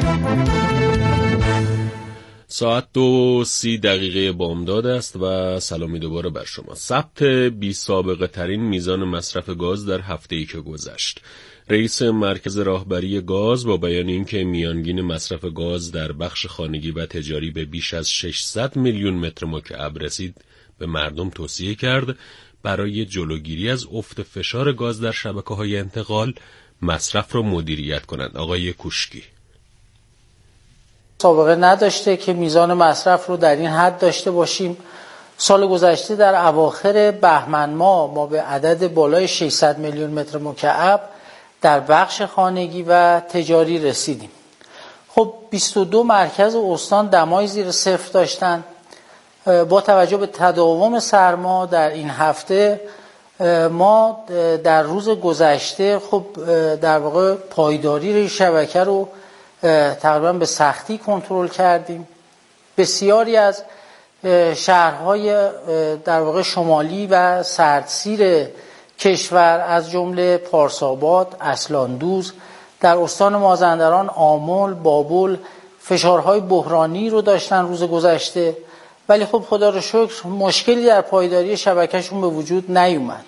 ساعت 2:30 بامداد است و سلامی دوباره بر شما. ثبت بی سابقه ترین میزان مصرف گاز در هفته‌ای که گذشت. رئیس مرکز راهبری گاز با بیان اینکه میانگین مصرف گاز در بخش خانگی و تجاری به بیش از 600 میلیون متر مکعب رسید، به مردم توصیه کرد برای جلوگیری از افت فشار گاز در شبکه‌های انتقال مصرف را مدیریت کنند. آقای کوشکی: سابقه نداشته که میزان مصرف رو در این حد داشته باشیم. سال گذشته در اواخر بهمن ما به عدد بالای 600 میلیون متر مکعب در بخش خانگی و تجاری رسیدیم. خب 22 مرکز استان دمای زیر صفر داشتن. با توجه به تداوم سرما در این هفته ما در روز گذشته خب در واقع پایداری شبکه رو تقریبا به سختی کنترل کردیم. بسیاری از شهرهای در واقع شمالی و سردسیر کشور از جمله پارساباد، اصلاندوز، در استان مازندران، آمل، بابل فشارهای بحرانی رو داشتن روز گذشته، ولی خب خدا رو شکر مشکلی در پایداری شبکهشون به وجود نیومد.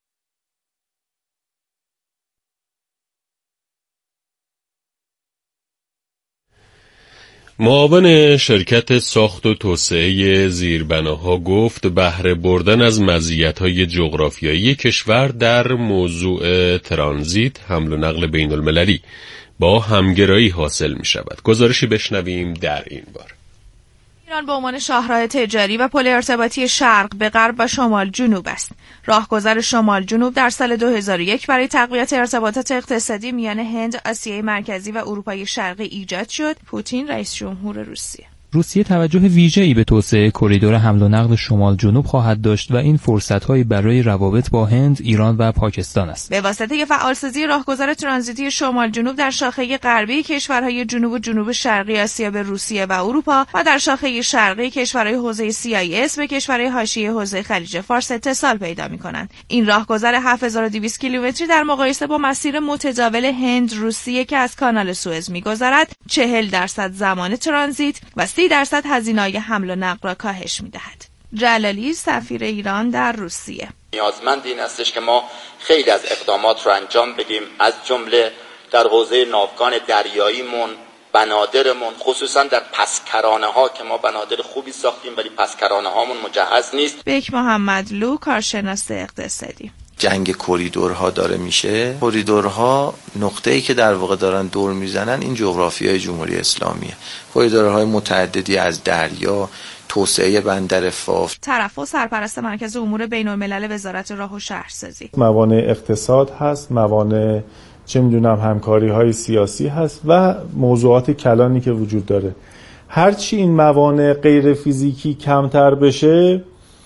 معاون شرکت ساخت و توسعه زیربناها گفت بهره بردن از مزیت‌های جغرافیایی کشور در موضوع ترانزیت، حمل و نقل بین المللی با همگرایی حاصل می شود. گزارشی بشنویم در این بار. ایران به عنوان شاهراه تجاری و پل ارتباطی شرق به غرب و شمال جنوب است. راهگذر شمال جنوب در سال 2001 برای تقویت ارتباطات اقتصادی میان هند، آسیای مرکزی و اروپای شرقی ایجاد شد. پوتین رئیس جمهور روسیه توجه ویژه‌ای به توسعه کریدور حمل و نقل شمال جنوب خواهد داشت و این فرصت‌هایی برای روابط با هند، ایران و پاکستان است. به واسطه فعالسازی راهگذر ترانزیتی شمال جنوب در شاخه غربی کشورهای جنوب و جنوب شرقی آسیا به روسیه و اروپا و در شاخه شرقی کشورهای حوزه CIS به کشورهای حاشیه حوزه خلیج فارس اتصال پیدا می‌کنند. این راهگذر 7200 کیلومتری در مقایسه با مسیر متداول هند روسیه که از کانال سوئز می‌گذرد 40% زمان ترانزیت و 30% هزینه‌های حمل و نقل را کاهش می‌دهد. جلالی سفیر ایران در روسیه: نیازمند این استش که ما خیلی از اقدامات رو انجام بدیم، از جمله در حوزه ناوگان دریاییمون، بنادرمون، خصوصا در پسکرانه‌ها که ما بنادر خوبی ساختیم ولی پسکرانه‌هامون مجهز نیست. بیک محمدلو، کارشناس اقتصادی: جنگ کریدورها داره میشه. کریدورها نقطه‌ای که در واقع دارن دور میزنن این جغرافیای جمهوری اسلامیه. کریدورهای متعددی از دریا، توسعه بندر فاف. طرفو سرپرست مرکز امور بین‌الملل وزارت راه و شهرسازی: موانع اقتصاد هست، موانع همکاری‌های سیاسی هست و موضوعات کلانی که وجود داره. هرچی این موانع غیر فیزیکی کمتر بشه،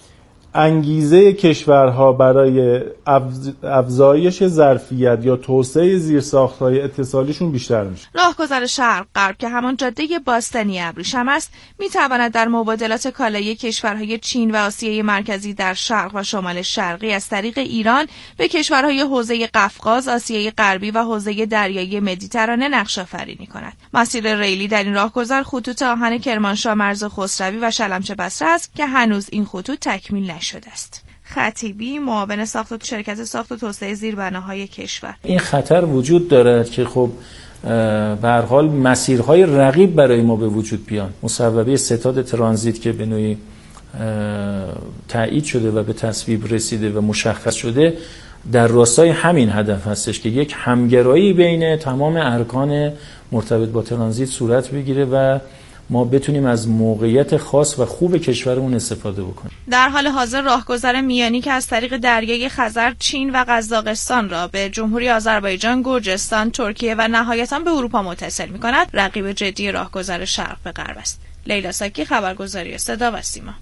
انگیزه کشورها برای افزایش ظرفیت یا توسعه زیرساخت‌های اتصالیشون بیشتر میشه. راهگذر شرق غرب که همان جاده باستانی ابریشم است، میتواند در مبادلات کالایی کشورهای چین و آسیای مرکزی در شرق و شمال شرقی از طریق ایران به کشورهای حوزه قفقاز، آسیای غربی و حوزه دریایی مدیترانه نقش آفرینی کند. مسیر ریلی در این راهگذر خطوط آهن کرمانشاه، مرز خسروی و شلمچه بصره است که هنوز این خطوط تکمیل نشده است. خطیبی، معاون شرکت ساخت و توسعه زیربناهای کشور: این خطر وجود دارد که خب به هر حال مسیرهای رقیب برای ما به وجود بیان. مصوبه ستاد ترانزیت که به نوعی تایید شده و به تصویب رسیده و مشخص شده در راستای همین هدف هستش که یک همگرایی بین تمام ارکان مرتبط با ترانزیت صورت بگیره و ما بتونیم از موقعیت خاص و خوب کشورمون استفاده بکنیم. در حال حاضر راهگذر میانی که از طریق دریای خزر، چین و قزاقستان را به جمهوری آذربایجان، گرجستان، ترکیه و نهایتاً به اروپا متصل می‌کند، رقیب جدی راهگذر شرق به غرب است. لیلا ساکی، خبرگزاری صدا و سیما.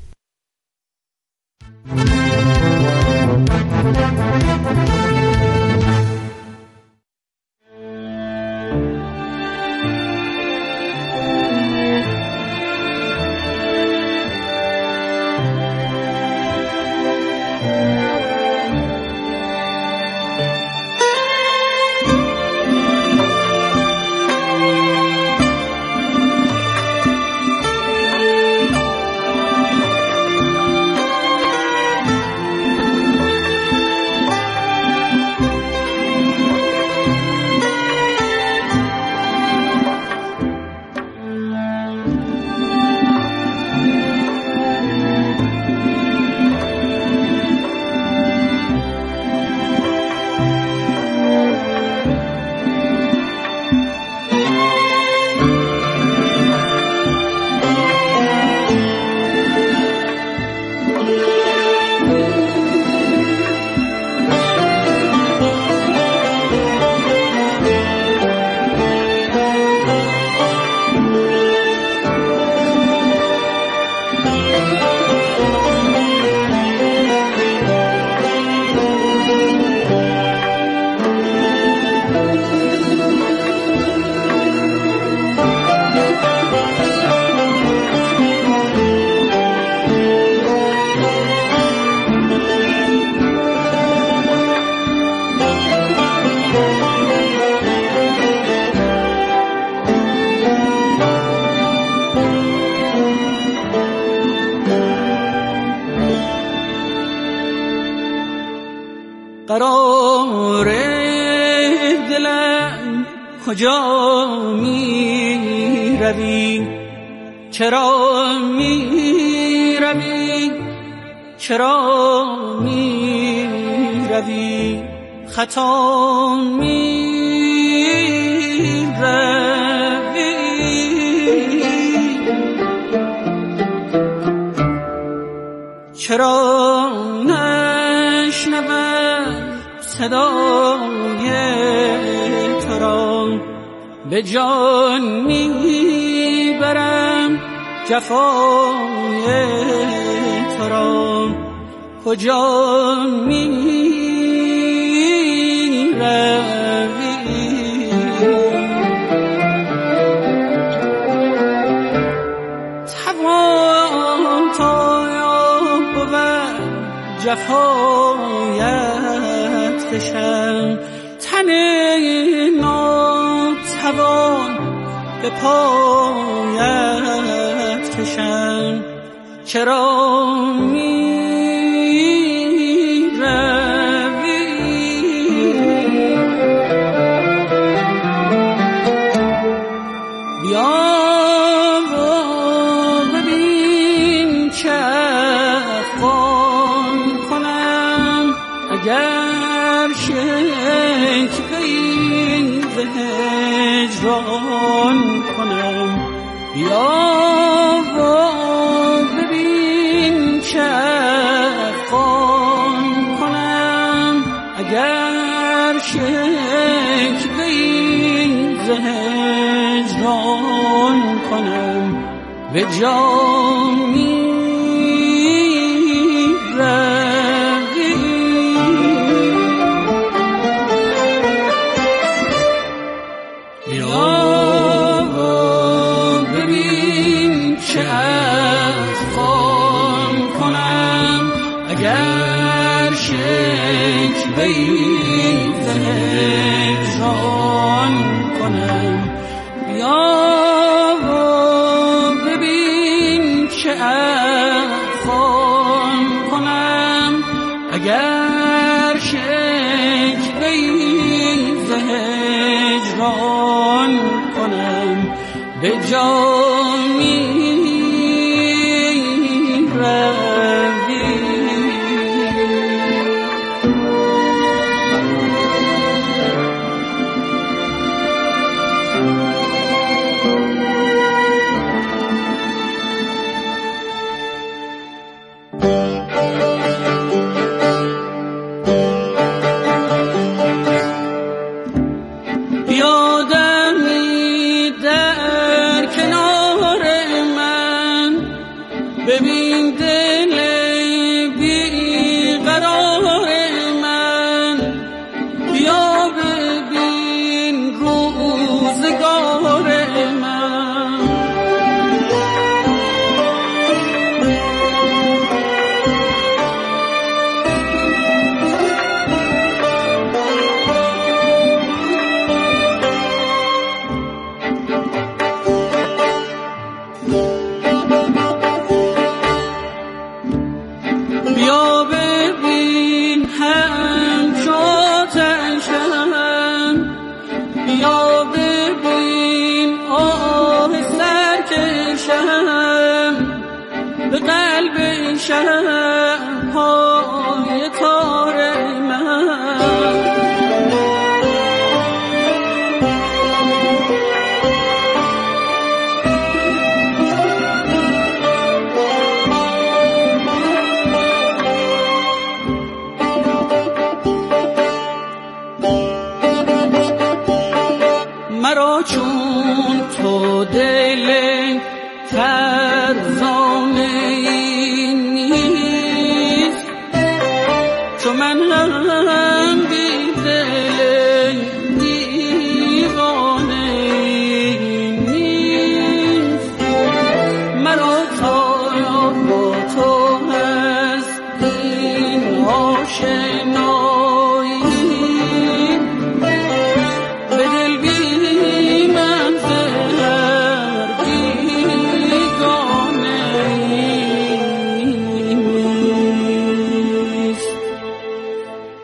کجا می روی؟ چرا می روی؟ چرا می روی؟ خطا می روی. چرا نشنوم صدای تو را؟ به جان میبرم جفای تو را. کجا می روی؟ توان تا بود جفایت کشم، تن ناتوان به پایت کشم. چرا می روی؟ بیا و ببین چه افغان کنم، اگر شک به این هجران کنم. بیا و ببین چه افغان کنم، اگر شک به این هجران کنم. به جا می روی. بیا و ببین چه افغان کنم، اگر شک به این هجران کنم. بیا و ببین چه افغان کنم، اگر شک به این هجران کنم. به جا می روی. یادمی در کنار من، ببین دل بیقرار من. بیا ببین روزگار من. بیا ببین همچو آتشم، بیا ببین آه سرکشم. به قلب شب‌های تار من. مرا چون تو دل فرزانه نیست، چون من هم بی دل دیوانه نیست. مرا تا با تو هست این آشنایی، به دل بی من زهر بیگانه نیست.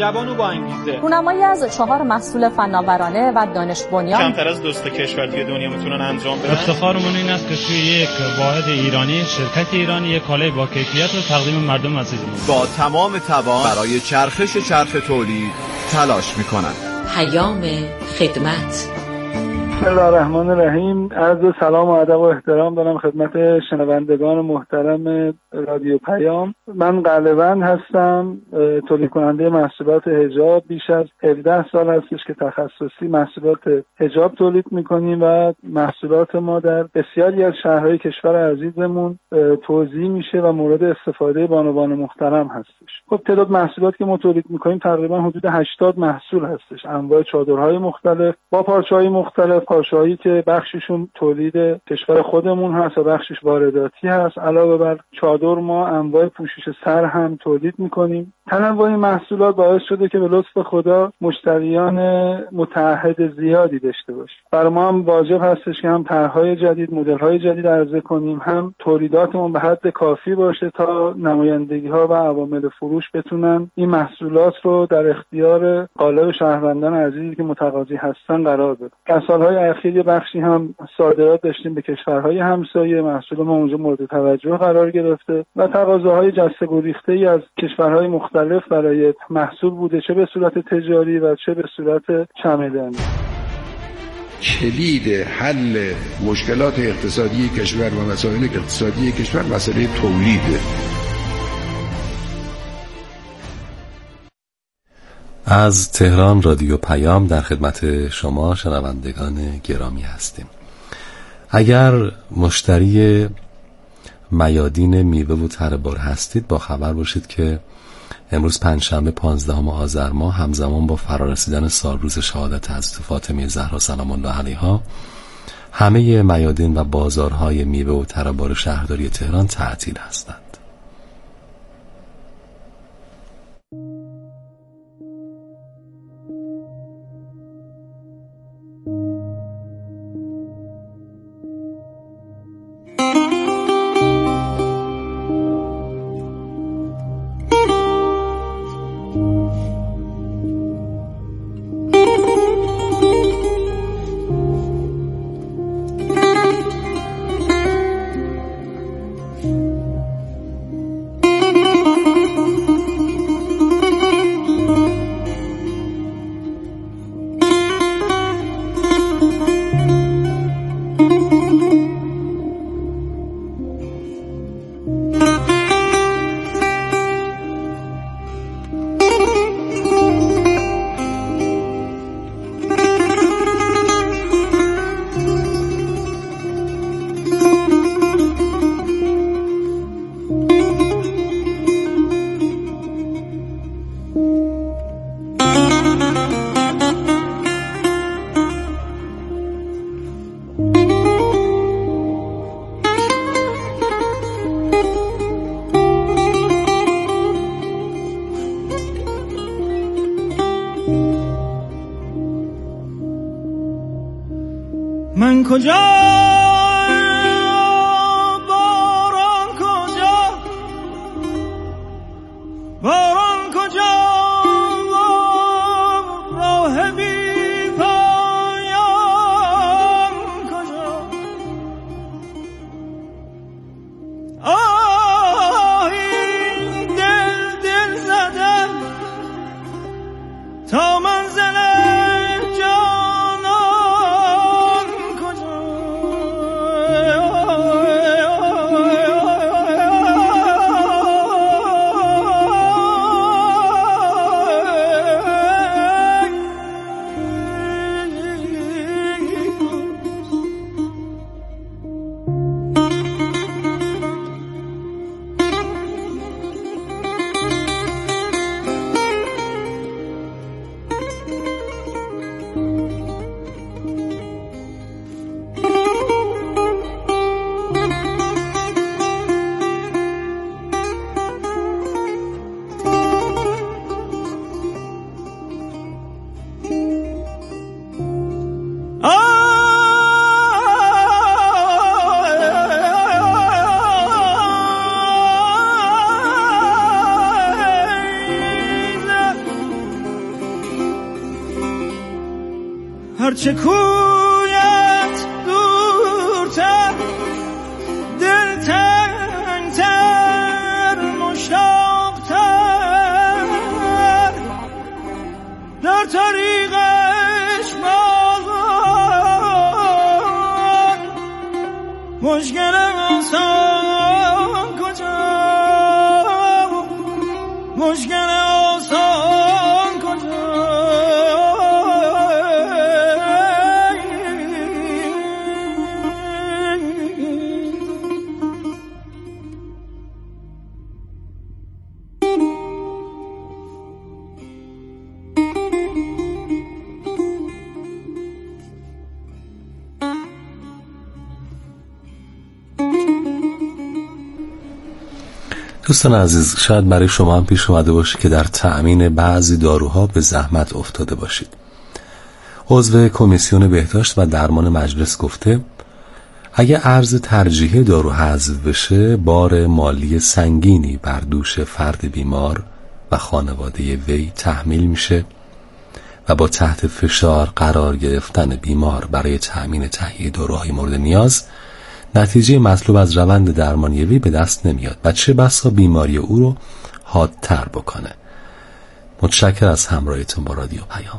جوان و با انگیزه. رونمایی از 4 محصول فناورانه و دانش بنیان کمتر از 2 کشور توی دنیا میتونن انجام بدن. افتخارمون این است که توی یک واحد ایرانی، شرکت ایرانی یک کالای با کیفیت رو تقدیم مردم عزیزمون با تمام توان برای چرخ تولید تلاش میکنند. پیام خدمت. بسم الله الرحمن الرحیم. عرض سلام و ادب و احترام دارم خدمت شنوندگان محترم رادیو پیام. من قلبند هستم، تولید کننده محصولات حجاب. بیش از 17 سال هستش که تخصصی محصولات حجاب تولید میکنیم و محصولات ما در بسیاری از شهرهای کشور عزیزمون توزیع میشه و مورد استفاده بانوان محترم هستش. خب تعداد محصولات که ما تولید میکنیم تقریبا حدود 80 محصول هستش. انواع چادرهای مختلف با پارچه‌های مختلف، پارچه‌هایی که بخششون تولید کشور خودمون هست و بخشش وارداتی هست. علاوه بر چادر ما انواع پوشش سر هم تولید میکنیم. تنوع محصولات باعث شده که به لطف خدا مشتریان متعهد زیادی داشته باشیم. برای ما هم واجب هستش که هم طرح‌های جدید، مدل‌های جدید عرضه کنیم، هم تولیداتمون به حد کافی باشه تا نمایندگی‌ها و عوامل فروش بتونن این محصولات رو در اختیار قالب شهروندان عزیزی که متقاضی هستن قرار بدن. در سال‌های اخیر بخشی هم صادرات داشتیم به کشورهای همسایه. محصول ما اونجا مورد توجه قرار گرفته و تقاضاهای جسته گریخته‌ای از کشورهای مختلف برای محصول بوده، چه به صورت تجاری و چه به صورت چمدانی. کلید حل مشکلات اقتصادی کشور و مسائل اقتصادی کشور مسئله تولیده. از تهران رادیو پیام در خدمت شما شنوندگان گرامی هستیم. اگر مشتری میادین میوه و تره بار هستید با خبر باشید که امروز پنجشنبه 15 آذر ماه همزمان با فرارسیدن سالروز شهادت حضرت فاطمه زهرا سلام الله علیها همه میادین و بازارهای میوه و تره بار شهرداری تهران تعطیل هستند. من کجا باران کجا باران کجا راه بی پایان کجا آهی دل زدم تا منزل هرچه کویت دورتر دل تنگتر مشتاقتر در طریقش بازان مشکل آسان کجا مشکل آسان کجا دوستان عزیز، شاید برای شما هم پیش اومده باشه که در تأمین بعضی داروها به زحمت افتاده باشید. عضو کمیسیون بهداشت و درمان مجلس گفته اگه ارز ترجیحی دارو حذف بشه بار مالی سنگینی بر دوش فرد بیمار و خانواده وی تحمیل میشه و با تحت فشار قرار گرفتن بیمار برای تأمین تهیه داروهای مورد نیاز نتیجه مطلوب از روند درمانی وی به دست نمیاد و چه بسا بیماری او رو حادتر بکنه. متشکر از همراهیتون با رادیو پیام.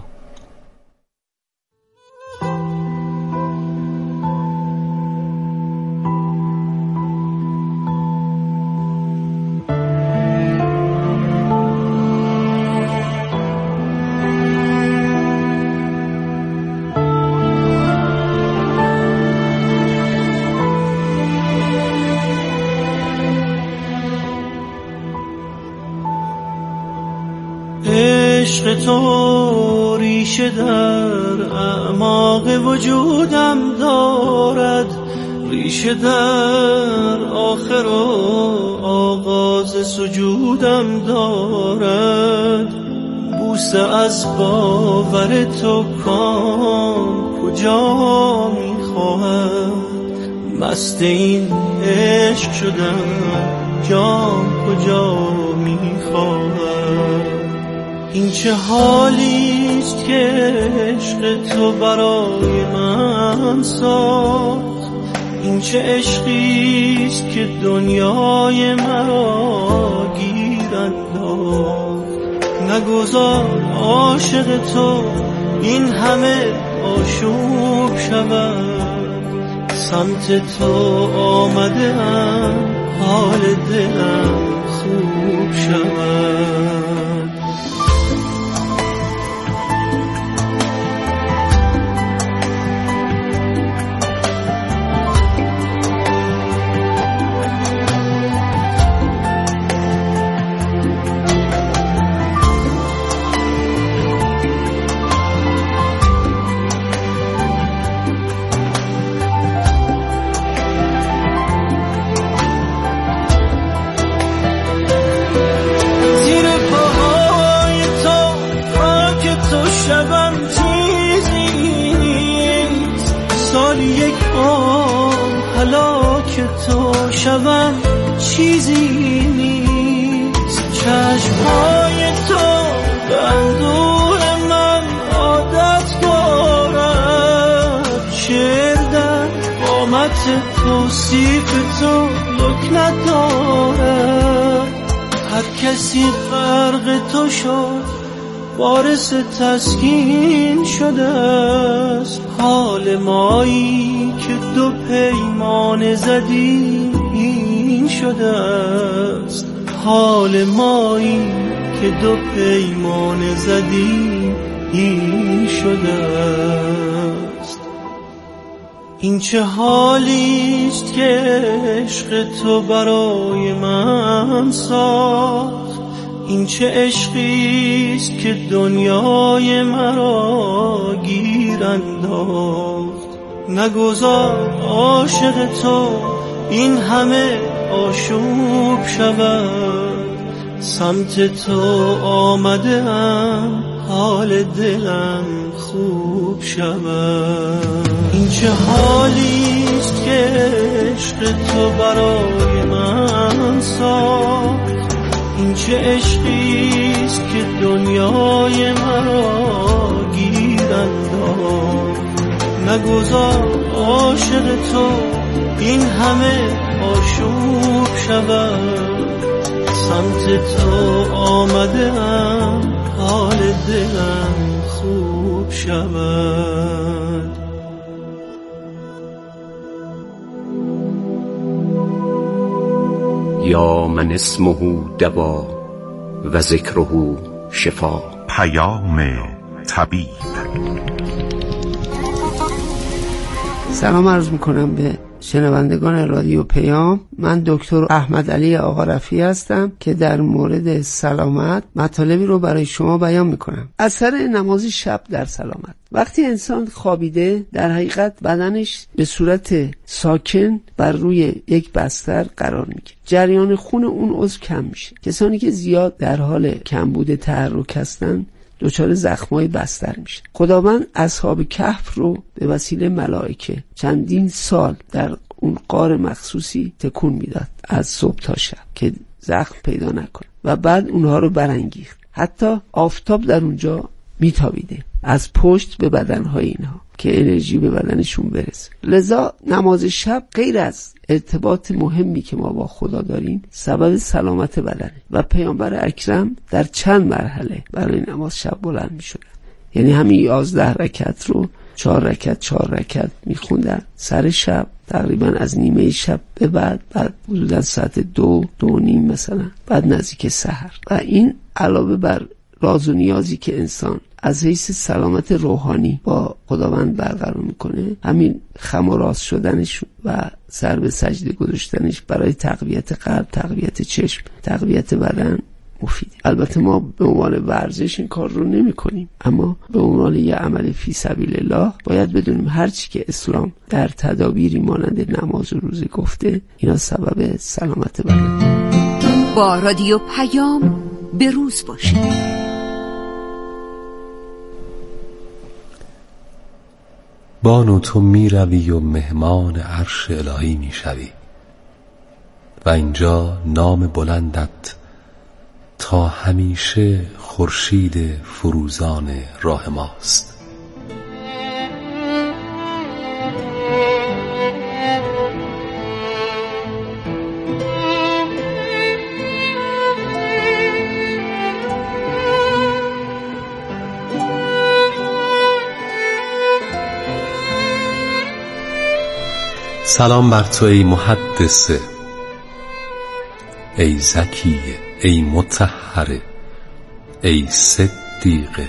عشق تو ریشه در اعماق وجودم دارد، ریشه در آخر و آغاز سجودم دارد. بوسه از باور تو کام کجا میخواهد، مست این عشق شدم جام کجا میخواهد. این چه حالیست که عشق تو برای من ساخت، این چه عشقیست که دنیای مرا گیر انداخت. نگذار عاشق تو این همه آشوب شود، سمت تو آمده ام حال دلم خوب شود. شبم چیزی نیست، چشمهای تو به اندوه من عادت دارد. شعر در قامت توصیف تو یک ندارد. هر کسی غرق تو شد وارث تسکین شده است. حال مایی که دو پیمان زدی این شده است. حال مایی که دو پیمان زدی این شده است. این چه حالیست که عشق تو برای من ساخت، این چه عشقیست که دنیای مرا گیر انداخت. نگذار عاشق تو این همه آشوب شود، سمت تو آمده ام حال دلم خوب شود. این چه حالیست که عشق تو برای من ساخت، این چه عشقیست که دنیای مرا گیر انداخت. نگذار عاشق تو این همه آشوب شود، سمت تو آمده ام حال دلم خوب شود. یا من اسمه دوا و ذکره شفا. پیام طبیب. سلام عرض میکنم به شنوندگان رادیو پیام. من دکتر احمد علی آقا رفیعی هستم که در مورد سلامت مطالبی رو برای شما بیان میکنم. اثر نماز شب در سلامت. وقتی انسان خوابیده در حقیقت بدنش به صورت ساکن بر روی یک بستر قرار میگیره، جریان خون اون عضو کم میشه. کسانی که زیاد در حال کمبود تحرک هستن دچار زخمای بستر میشه. خداوند اصحاب کهف رو به وسیله ملائکه چندین سال در اون غار مخصوصی تکون میداد از صبح تا شب که زخم پیدا نکنه و بعد اونها رو برانگیخت. حتی آفتاب در اونجا میتابیده از پشت به بدنهای اینها که انرژی به بدنشون برسه. لذا نماز شب غیر از ارتباط مهمی که ما با خدا داریم سبب سلامت بدنه و پیامبر اکرم در چند مرحله برای نماز شب بلند می شدن. یعنی همین 11 رکعت رو 4 رکعت می خوندن سر شب، تقریبا از نیمه شب به بعد حدودا ساعت 2:30 مثلا، بعد نزدیک سحر. و این علاوه بر راز و نیازی که انسان از حیث سلامت روحانی با خداوند برقرار میکنه، همین خم و راست شدنش و سر به سجده گذاشتنش برای تقویت قلب، تقویت چشم، تقویت بدن مفیده. البته ما به عنوان ورزش این کار رو نمی کنیم، اما به عنوان یه عمل فی سبیل الله باید بدونیم هرچی که اسلام در تدابیری مانند نماز و روزه گفته اینا سبب سلامت بدن. با رادیو پیام به روز باشید. بانو تو می روی و مهمان عرش الهی می شوی و اینجا نام بلندت تا همیشه خورشید فروزان راه ماست. سلام بر تو ای محدثه، ای زکیه، ای مطهره، ای صدیقه،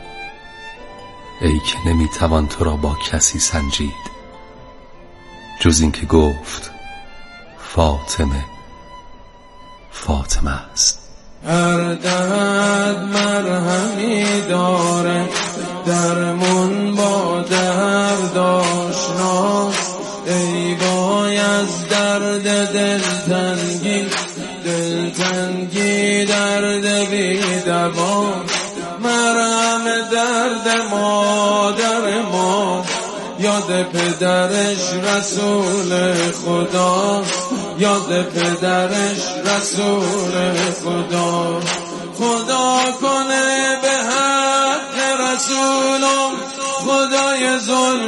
ای که نمیتوان تو را با کسی سنجید جز این که گفت فاطمه فاطمه است. هر درد مرهمی داره، درمون با درد آشناست. ای وای از درد دلتنگی، دلتنگی درد بی دوا. مرهم درد مادر ما، یاد پدرش رسول خدا، یاد پدرش رسول خدا. خدا کنه به حق رسولم خدای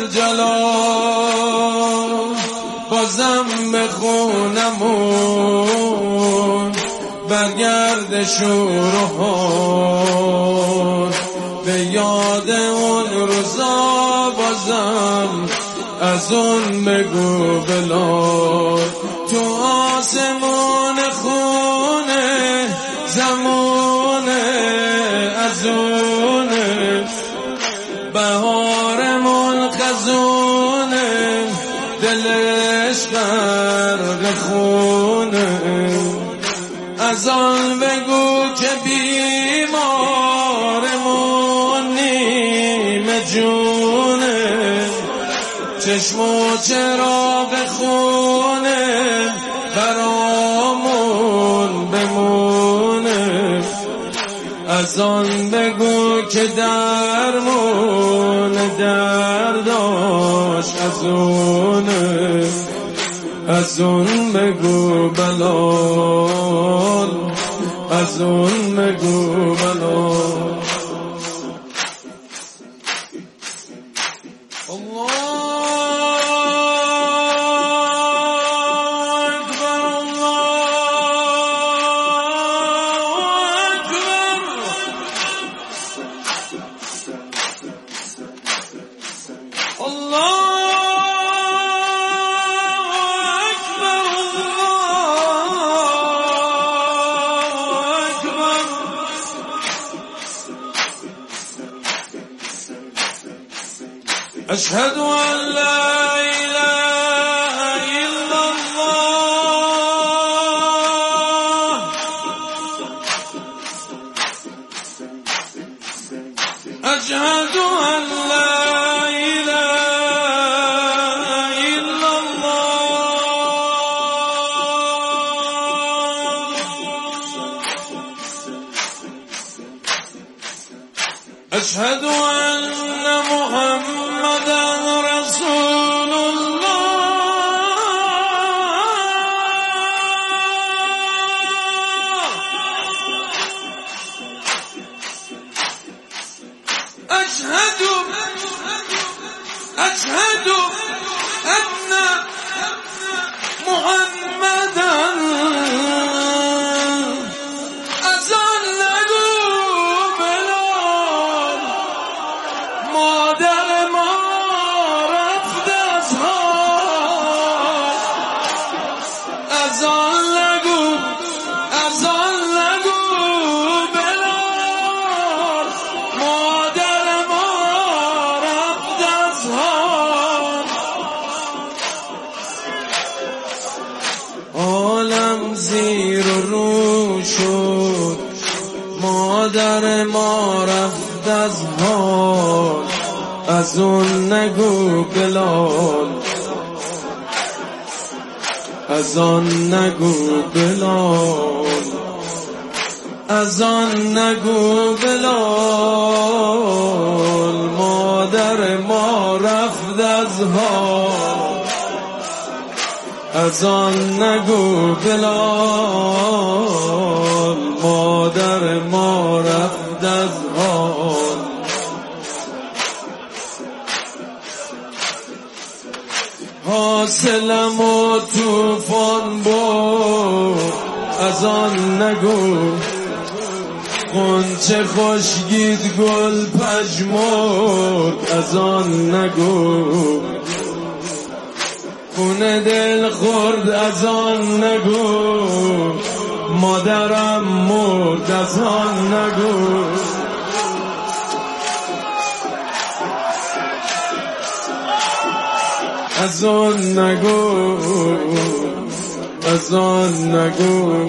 ذوالجلال، بازم به خونمون برگرد شور و حال، به یاد اون روزا بازم از اون بگو بلال. تو آسمون خونه زمونه از اونه، بهارمون خزونه دلش غرق خونه. از آن بگو که بیمارمون نیمه جونه، چشم و چراغ خونه برامون بمونه. از آن بگو که درمون درداش از اونه، از اون بگو بلال، از اون بگو بلال. أشهد أن لا إله إلا الله أشهد أن لا إله إلا الله أشهد أن محمدا رسول الله أشهد أن محمدا أذان نگو بلال مادر ما رفت از حال اذان نگو بلال مادر ما رفت از حال عالم زیر و رو شد مادر ما رفت از حال از اون نگو بلال از آن نگو بلال از آن نگو بلال مادر ما رفت از حال از آن نگو بلال مادر ما رفت از حال حاصلم و توفان برد از آن نگو غنچه خشکید گل پژمرد از آن نگو خونه دل خورد از آن نگو مادرم مرد از آن نگو از آن نگو از آن نگو